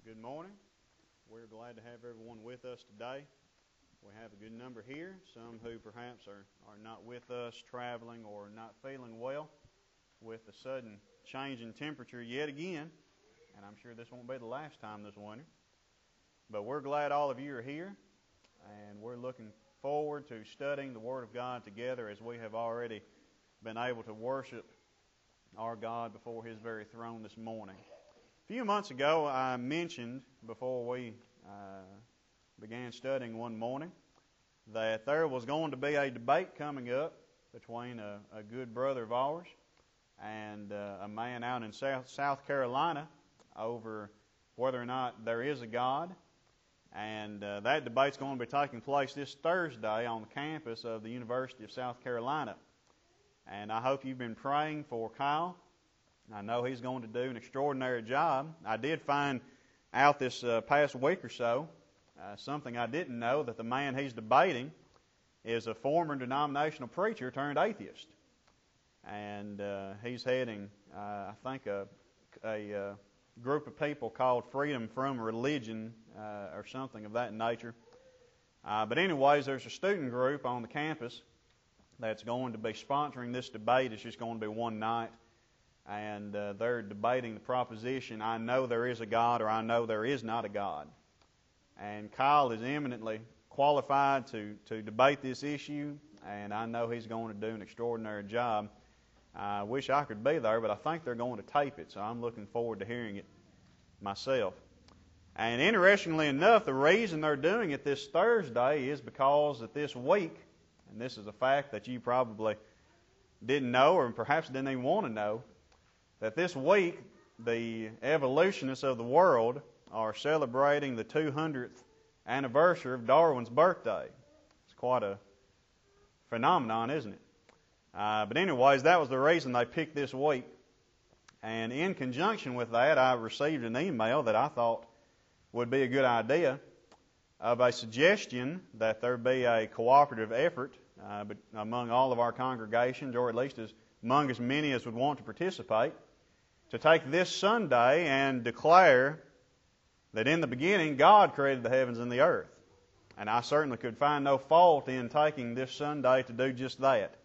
Good morning. We're glad to have everyone with us today. We have a good number here, some who perhaps are not with us, traveling or not feeling well with the sudden change in temperature yet again, and I'm sure this won't be the last time this winter. But we're glad all of you are here, and we're looking forward to studying the Word of God together as we have already been able to worship our God before His very throne this morning. A few months ago, I mentioned before we began studying one morning that there was going to be a debate coming up between a good brother of ours and a man out in South Carolina over whether or not there is a God. And that debate's going to be taking place this Thursday on the campus of the University of South Carolina. And I hope you've been praying for Kyle. I know he's going to do an extraordinary job. I did find out this past week or so something I didn't know, that the man he's debating is a former denominational preacher turned atheist. And he's heading, I think, a group of people called Freedom from Religion or something of that nature. But anyways, there's a student group on the campus that's going to be sponsoring this debate. It's just going to be one night. And they're debating the proposition, I know there is a God or I know there is not a God. And Kyle is eminently qualified to debate this issue, and I know he's going to do an extraordinary job. I wish I could be there, but I think they're going to tape it, so I'm looking forward to hearing it myself. And interestingly enough, the reason they're doing it this Thursday is because that this week, and this is a fact that you probably didn't know or perhaps didn't even want to know, that this week the evolutionists of the world are celebrating the 200th anniversary of Darwin's birthday. It's quite a phenomenon, isn't it? But anyways, that was the reason they picked this week. And in conjunction with that, I received an email that I thought would be a good idea of a suggestion that there be a cooperative effort but among all of our congregations, or at least among as many as would want to participate, to take this Sunday and declare that in the beginning God created the heavens and the earth. And I certainly could find no fault in taking this Sunday to do just that.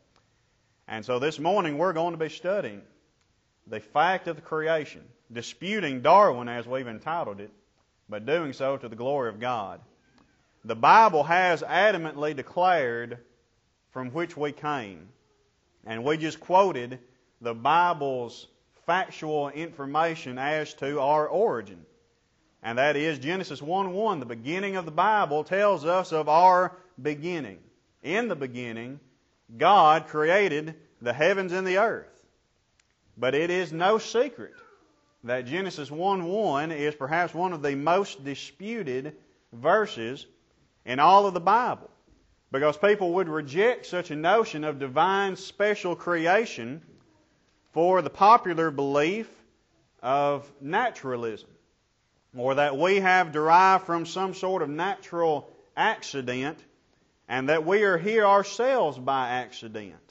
And so this morning we're going to be studying the fact of the creation, disputing Darwin as we've entitled it, but doing so to the glory of God. The Bible has adamantly declared from which we came. And we just quoted the Bible's factual information as to our origin. And that is Genesis 1:1. The beginning of the Bible tells us of our beginning. In the beginning, God created the heavens and the earth. But it is no secret that Genesis 1:1 is perhaps one of the most disputed verses in all of the Bible. Because people would reject such a notion of divine special creation for the popular belief of naturalism, or that we have derived from some sort of natural accident and that we are here ourselves by accident.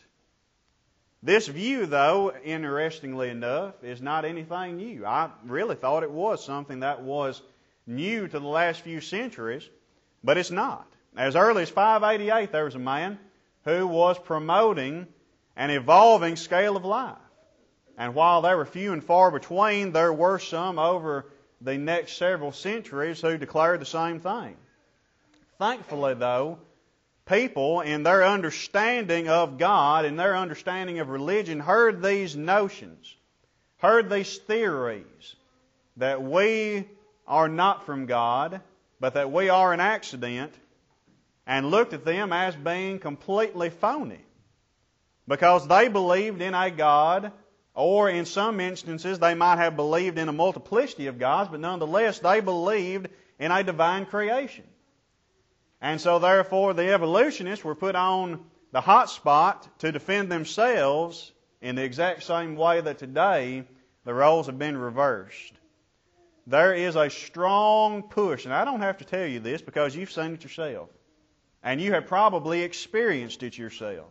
This view, though, interestingly enough, is not anything new. I really thought it was something that was new to the last few centuries, but it's not. As early as 588, there was a man who was promoting an evolving scale of life. And while they were few and far between, there were some over the next several centuries who declared the same thing. Thankfully, though, people in their understanding of God and their understanding of religion heard these notions, heard these theories that we are not from God, but that we are an accident, and looked at them as being completely phony. Because they believed in a God, or in some instances they might have believed in a multiplicity of gods, but nonetheless they believed in a divine creation. And so therefore the evolutionists were put on the hot spot to defend themselves in the exact same way that today the roles have been reversed. There is a strong push, and I don't have to tell you this because you've seen it yourself, and you have probably experienced it yourself.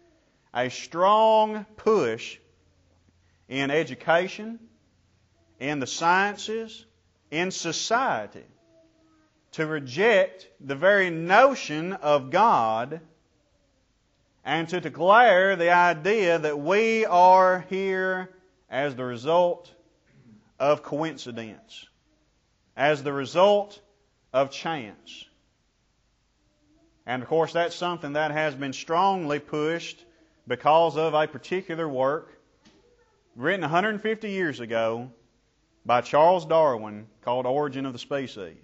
A strong push in education, in the sciences, in society to reject the very notion of God and to declare the idea that we are here as the result of coincidence, as the result of chance. And of course, that's something that has been strongly pushed because of a particular work written 150 years ago by Charles Darwin called Origin of the Species.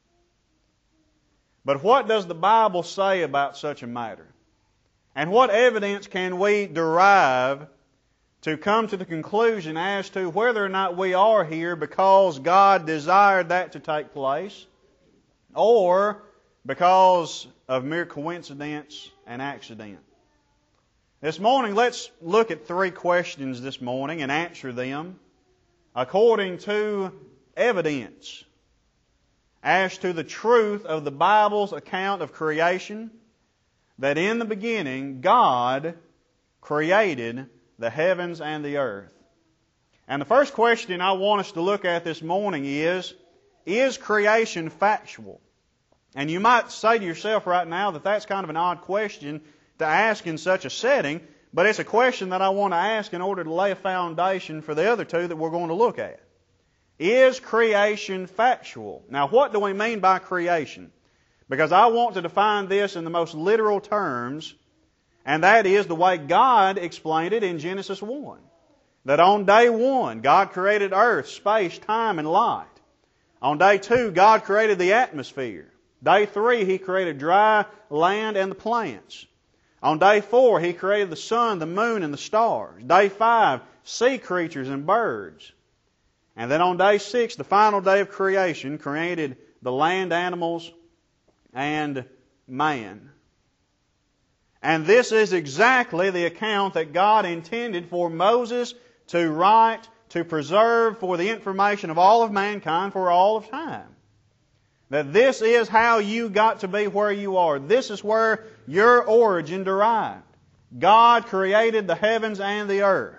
But what does the Bible say about such a matter? And what evidence can we derive to come to the conclusion as to whether or not we are here because God desired that to take place, or because of mere coincidence and accident? This morning, let's look at 3 questions this morning and answer them according to evidence as to the truth of the Bible's account of creation, that in the beginning God created the heavens and the earth. And the first question I want us to look at this morning is creation factual? And you might say to yourself right now that that's kind of an odd question to ask in such a setting, but it's a question that I want to ask in order to lay a foundation for the other 2 that we're going to look at. Is creation factual? Now, what do we mean by creation? Because I want to define this in the most literal terms, and that is the way God explained it in Genesis 1. That on day 1, God created earth, space, time, and light. On day 2, God created the atmosphere. Day 3, He created dry land and the plants. On day 4, He created the sun, the moon, and the stars. Day 5, sea creatures and birds. And then on day 6, the final day of creation, created the land animals and man. And this is exactly the account that God intended for Moses to write, to preserve for the information of all of mankind for all of time. That this is how you got to be where you are. This is where your origin derived. God created the heavens and the earth.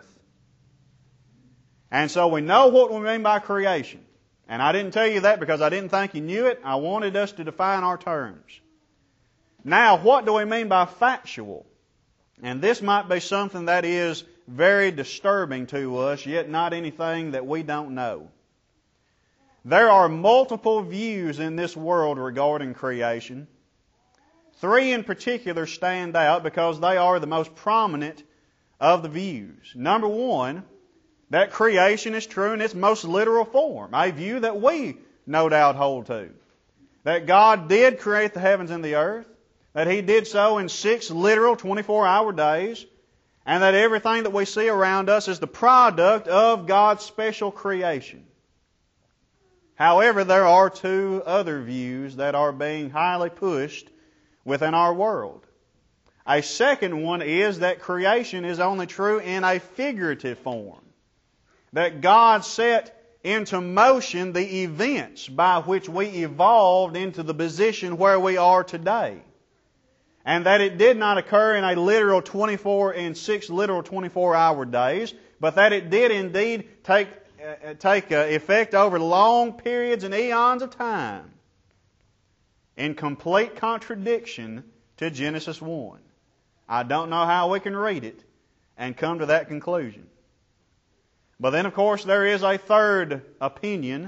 And so we know what we mean by creation. And I didn't tell you that because I didn't think you knew it. I wanted us to define our terms. Now, what do we mean by factual? And this might be something that is very disturbing to us, yet not anything that we don't know. There are multiple views in this world regarding creation. 3 in particular stand out because they are the most prominent of the views. Number 1, that creation is true in its most literal form, a view that we no doubt hold to. That God did create the heavens and the earth, that He did so in 6 literal 24-hour days, and that everything that we see around us is the product of God's special creation. However, there are 2 other views that are being highly pushed within our world. A second one is that creation is only true in a figurative form. That God set into motion the events by which we evolved into the position where we are today. And that it did not occur in a literal 6 literal 24-hour days, but that it did indeed take effect over long periods and eons of time, in complete contradiction to Genesis 1. I don't know how we can read it and come to that conclusion. But then, of course, there is a third opinion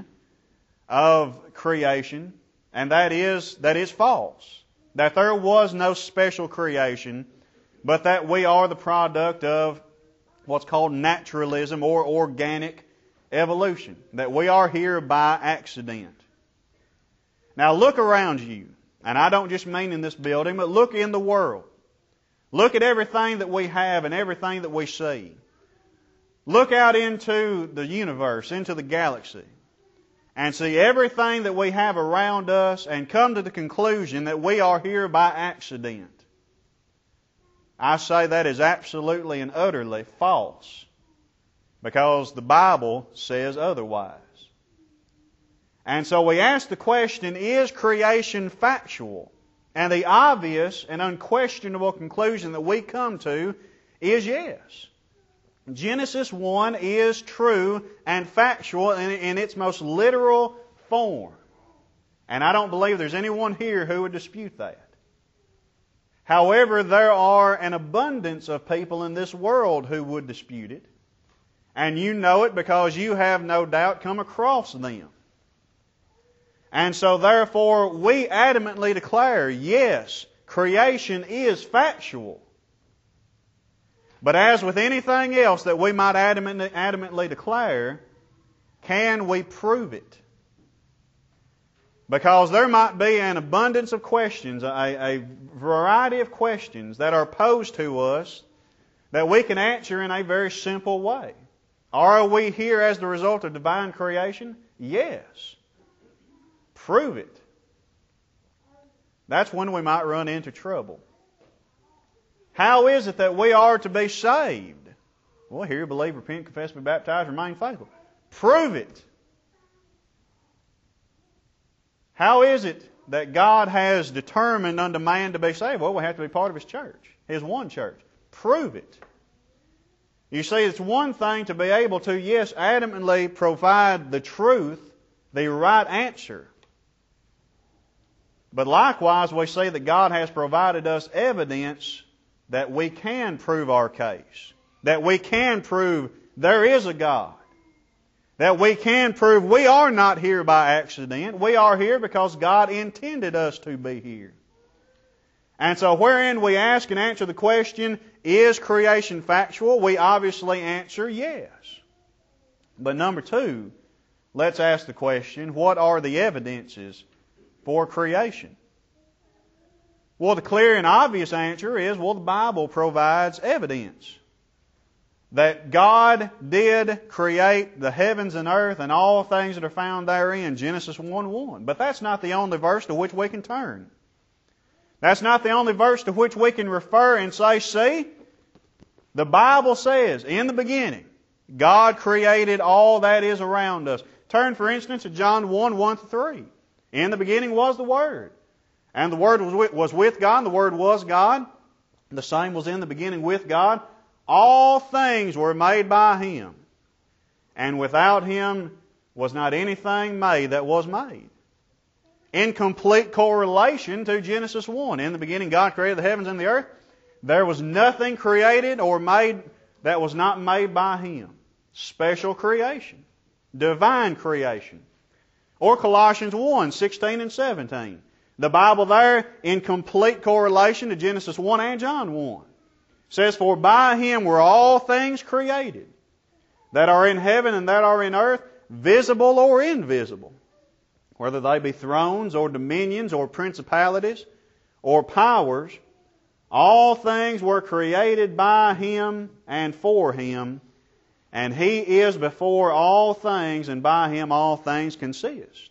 of creation, and that is false. That there was no special creation, but that we are the product of what's called naturalism or organic evolution. That we are here by accident. Now look around you, and I don't just mean in this building, but look in the world. Look at everything that we have and everything that we see. Look out into the universe, into the galaxy, and see everything that we have around us and come to the conclusion that we are here by accident. I say that is absolutely and utterly false, because the Bible says otherwise. And so we ask the question, is creation factual? And the obvious and unquestionable conclusion that we come to is yes. Genesis 1 is true and factual in its most literal form. And I don't believe there's anyone here who would dispute that. However, there are an abundance of people in this world who would dispute it. And you know it because you have no doubt come across them. And so therefore, we adamantly declare, yes, creation is factual. But as with anything else that we might adamantly declare, can we prove it? Because there might be an abundance of questions, a variety of questions that are posed to us that we can answer in a very simple way. Are we here as the result of divine creation? Yes. Prove it. That's when we might run into trouble. How is it that we are to be saved? Well, hear, believe, repent, confess, be baptized, remain faithful. Prove it. How is it that God has determined unto man to be saved? Well, we have to be part of His church, His one church. Prove it. You see, it's one thing to be able to, yes, adamantly provide the truth, the right answer. But likewise, we see that God has provided us evidence that we can prove our case. That we can prove there is a God. That we can prove we are not here by accident. We are here because God intended us to be here. And so wherein we ask and answer the question, is creation factual? We obviously answer yes. But number two, let's ask the question, what are the evidences for creation? Well, the clear and obvious answer is, well, the Bible provides evidence that God did create the heavens and earth and all things that are found therein, Genesis 1:1. But that's not the only verse to which we can turn. That's not the only verse to which we can refer and say, see, the Bible says, in the beginning, God created all that is around us. Turn, for instance, to John 1:1-3. In the beginning was the Word. And the Word was with God, and the Word was God. The same was in the beginning with God. All things were made by Him. And without Him was not anything made that was made. In complete correlation to Genesis 1. In the beginning God created the heavens and the earth. There was nothing created or made that was not made by Him. Special creation. Divine creation. Or Colossians 1:16 and 17. The Bible there, in complete correlation to Genesis 1 and John 1, says, for by Him were all things created, that are in heaven and that are in earth, visible or invisible, whether they be thrones or dominions or principalities or powers. All things were created by Him and for Him, and He is before all things, and by Him all things consist.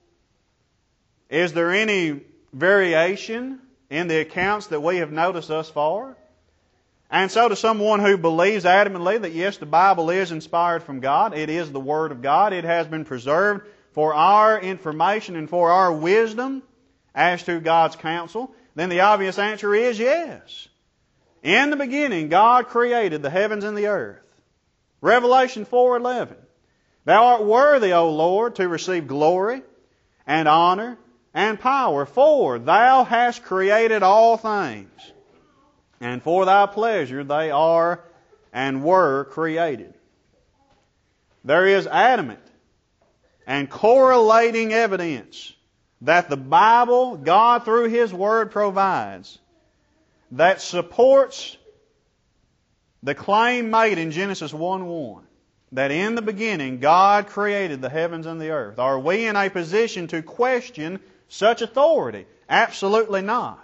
Is there any variation in the accounts that we have noticed thus far? And so to someone who believes adamantly that yes, the Bible is inspired from God, it is the Word of God, it has been preserved for our information and for our wisdom as to God's counsel, then the obvious answer is yes. In the beginning, God created the heavens and the earth. Revelation 4:11. Thou art worthy, O Lord, to receive glory and honor and power, for Thou hast created all things, and for Thy pleasure they are and were created. There is adamant and correlating evidence that the Bible, God through His Word provides, that supports the claim made in Genesis 1:1, that in the beginning God created the heavens and the earth. Are we in a position to question such authority? Absolutely not.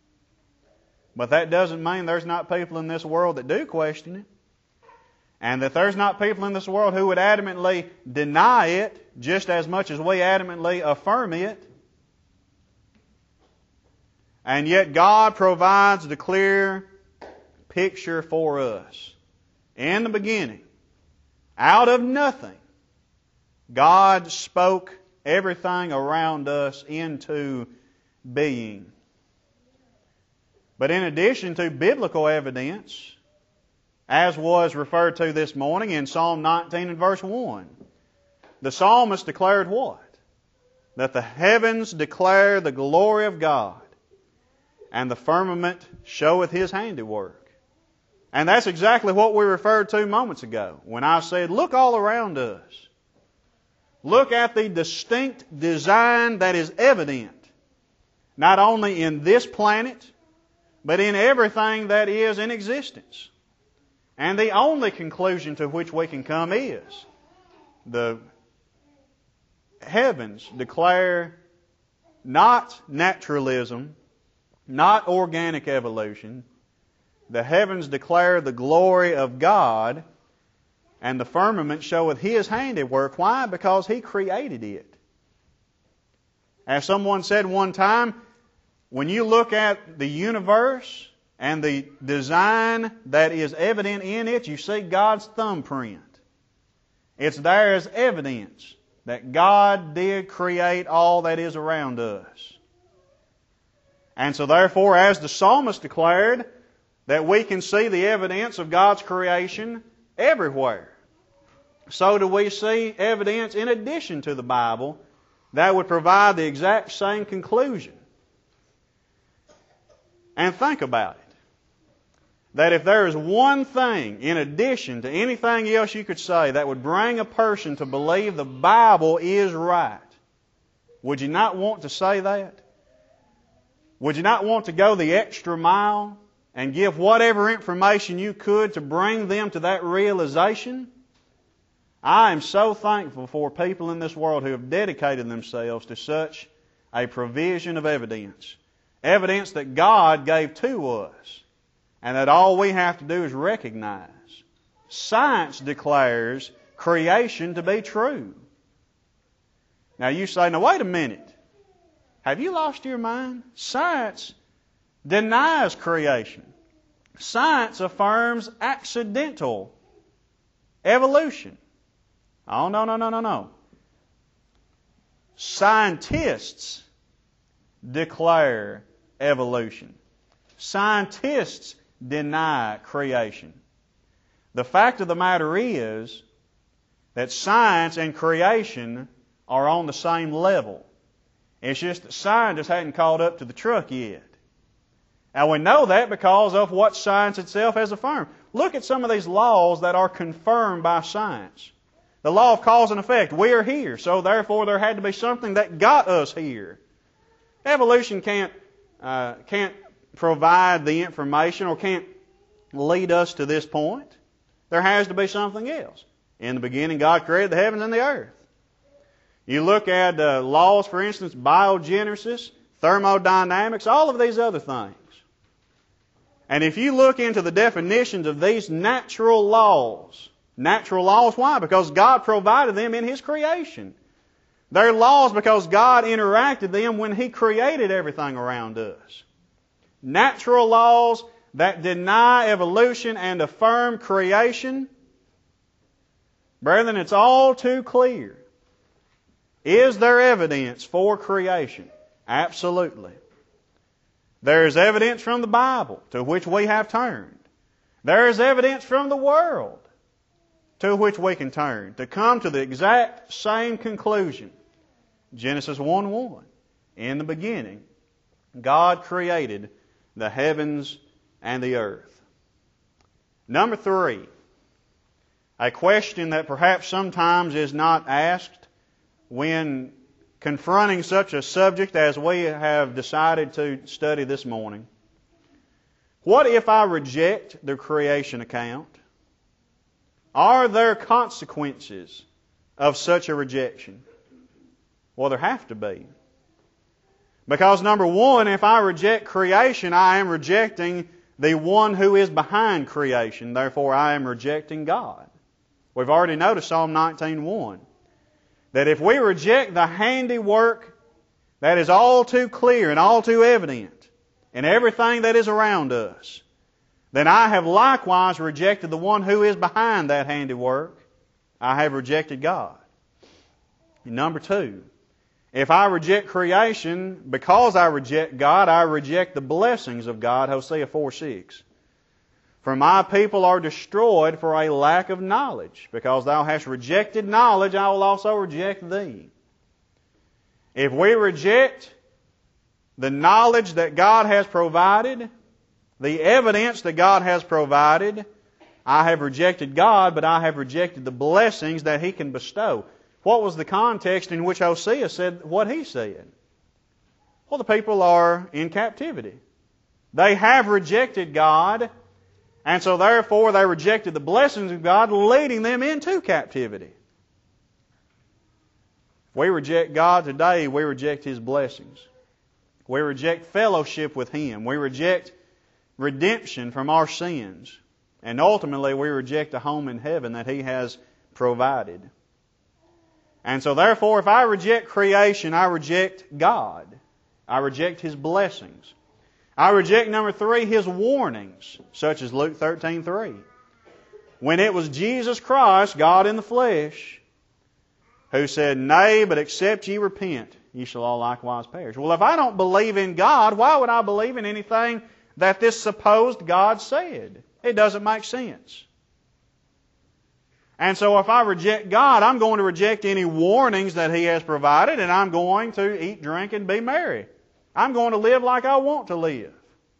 But that doesn't mean there's not people in this world that do question it. And that there's not people in this world who would adamantly deny it just as much as we adamantly affirm it. And yet God provides the clear picture for us. In the beginning, out of nothing, God spoke everything around us into being. But in addition to biblical evidence, as was referred to this morning in Psalm 19 and verse 1, the psalmist declared what? that the heavens declare the glory of God, and the firmament showeth His handiwork. And that's exactly what we referred to moments ago when I said, look all around us. Look at the distinct design that is evident, not only in this planet, but in everything that is in existence. And the only conclusion to which we can come is the heavens declare not naturalism, not organic evolution. The heavens declare the glory of God, and the firmament showeth His handiwork. Why? Because He created it. As someone said one time, when you look at the universe and the design that is evident in it, you see God's thumbprint. It's there as evidence that God did create all that is around us. And so therefore, as the psalmist declared, that we can see the evidence of God's creation everywhere. So do we see evidence in addition to the Bible that would provide the exact same conclusion. And think about it. That if there is one thing in addition to anything else you could say that would bring a person to believe the Bible is right, would you not want to say that? Would you not want to go the extra mile and give whatever information you could to bring them to that realization? I am so thankful for people in this world who have dedicated themselves to such a provision of evidence. Evidence that God gave to us, and that all we have to do is recognize. Science declares creation to be true. Now you say, now wait a minute. Have you lost your mind? Science denies creation. Science affirms accidental evolution. Oh, no. Scientists declare evolution. Scientists deny creation. The fact of the matter is that science and creation are on the same level. It's just that scientists hadn't caught up to the truck yet. And we know that because of what science itself has affirmed. Look at some of these laws that are confirmed by science. The law of cause and effect. We are here, so therefore there had to be something that got us here. Evolution can't provide the information or can't lead us to this point. There has to be something else. In the beginning, God created the heavens and the earth. You look at laws, for instance, biogenesis, thermodynamics, all of these other things. And if you look into the definitions of these natural laws, why? Because God provided them in His creation. They're laws because God interacted them when He created everything around us. Natural laws that deny evolution and affirm creation. Brethren, it's all too clear. Is there evidence for creation? Absolutely. There is evidence from the Bible to which we have turned. There is evidence from the world to which we can turn to come to the exact same conclusion. Genesis 1:1. In the beginning, God created the heavens and the earth. Number 3, a question that perhaps sometimes is not asked when confronting such a subject as we have decided to study this morning. What if I reject the creation account? Are there consequences of such a rejection? Well, there have to be. Because number 1, if I reject creation, I am rejecting the one who is behind creation. Therefore, I am rejecting God. We've already noticed Psalm 19:1. That if we reject the handiwork that is all too clear and all too evident in everything that is around us, then I have likewise rejected the one who is behind that handiwork. I have rejected God. And number 2, if I reject creation, because I reject God, I reject the blessings of God, Hosea 4:6. For my people are destroyed for a lack of knowledge. Because thou hast rejected knowledge, I will also reject thee. if we reject the knowledge that God has provided, the evidence that God has provided, I have rejected God, but I have rejected the blessings that He can bestow. What was the context in which Hosea said what he said? Well, the people are in captivity. They have rejected God, and so therefore they rejected the blessings of God, leading them into captivity. If we reject God today, we reject His blessings. We reject fellowship with Him. We reject redemption from our sins. And ultimately, we reject a home in heaven that He has provided. And so therefore, if I reject creation, I reject God. I reject His blessings. I reject, number 3, His warnings, such as Luke 13:3. When it was Jesus Christ, God in the flesh, who said, "Nay, but except ye repent, ye shall all likewise perish." Well, if I don't believe in God, why would I believe in anything that this supposed God said? It doesn't make sense. And so if I reject God, I'm going to reject any warnings that He has provided, and I'm going to eat, drink, and be merry. I'm going to live like I want to live.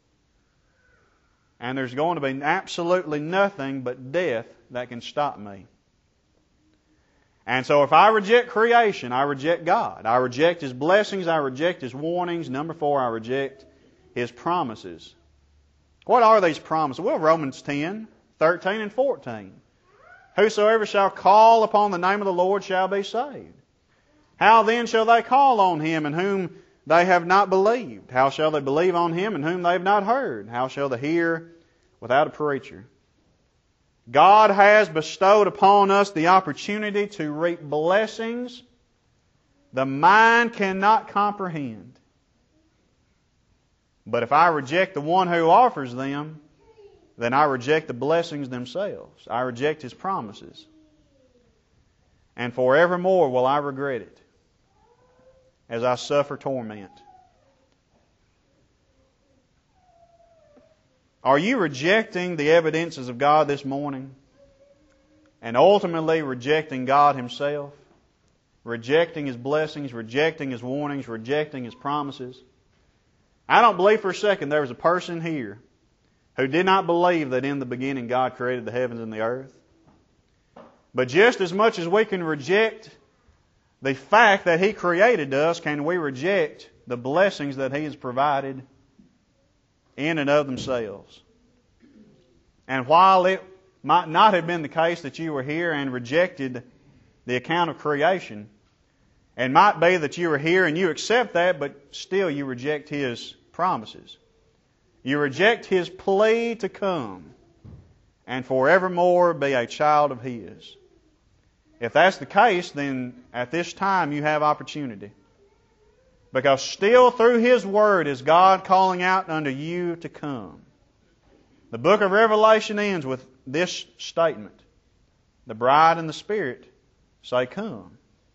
And there's going to be absolutely nothing but death that can stop me. And so if I reject creation, I reject God. I reject His blessings, I reject His warnings. Number 4, I reject His promises. What are these promises? Well, Romans 10:13 and 14. Whosoever shall call upon the name of the Lord shall be saved. How then shall they call on Him in whom they have not believed? How shall they believe on Him in whom they have not heard? How shall they hear without a preacher? God has bestowed upon us the opportunity to reap blessings the mind cannot comprehend. But if I reject the one who offers them, then I reject the blessings themselves. I reject His promises. And forevermore will I regret it as I suffer torment. Are you rejecting the evidences of God this morning? And ultimately rejecting God Himself? Rejecting His blessings, rejecting His warnings, rejecting His promises? I don't believe for a second there was a person here who did not believe that in the beginning God created the heavens and the earth. But just as much as we can reject the fact that He created us, can we reject the blessings that He has provided in and of themselves? And while it might not have been the case that you were here and rejected the account of creation, it might be that you were here and you accept that, but still you reject His promises. You reject His plea to come and forevermore be a child of His. If that's the case, then at this time you have opportunity. Because still through His Word is God calling out unto you to come. The book of Revelation ends with this statement: the bride and the Spirit say, "Come."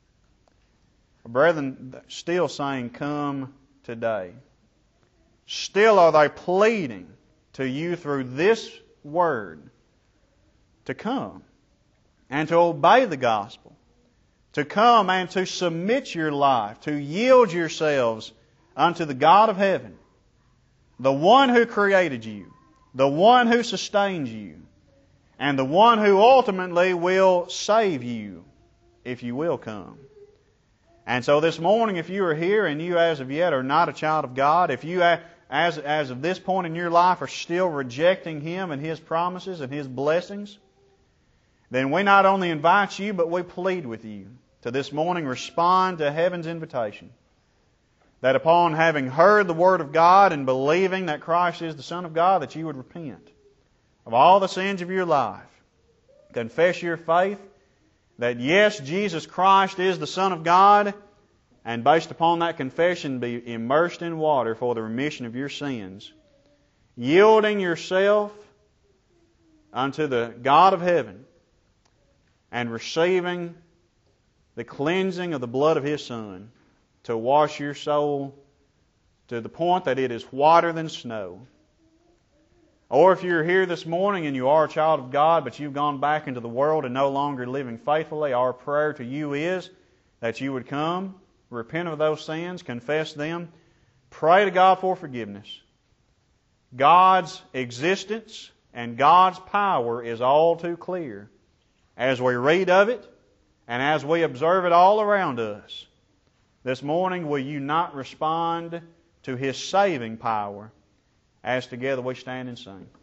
Brethren, still saying, "Come today." Still are they pleading to you through this Word to come and to obey the gospel, to come and to submit your life, to yield yourselves unto the God of heaven, the one who created you, the one who sustains you, and the one who ultimately will save you if you will come. And so this morning, if you are here and you as of yet are not a child of God, if you as of this point in your life are still rejecting Him and His promises and His blessings, then we not only invite you, but we plead with you to this morning respond to heaven's invitation. That upon having heard the Word of God and believing that Christ is the Son of God, that you would repent of all the sins of your life. Confess your faith that yes, Jesus Christ is the Son of God, and based upon that confession be immersed in water for the remission of your sins, yielding yourself unto the God of heaven and receiving the cleansing of the blood of His Son to wash your soul to the point that it is whiter than snow. Or if you're here this morning and you are a child of God, but you've gone back into the world and no longer living faithfully, our prayer to you is that you would come, repent of those sins, confess them, pray to God for forgiveness. God's existence and God's power is all too clear as we read of it and as we observe it all around us. This morning, will you not respond to His saving power as together we stand and sing?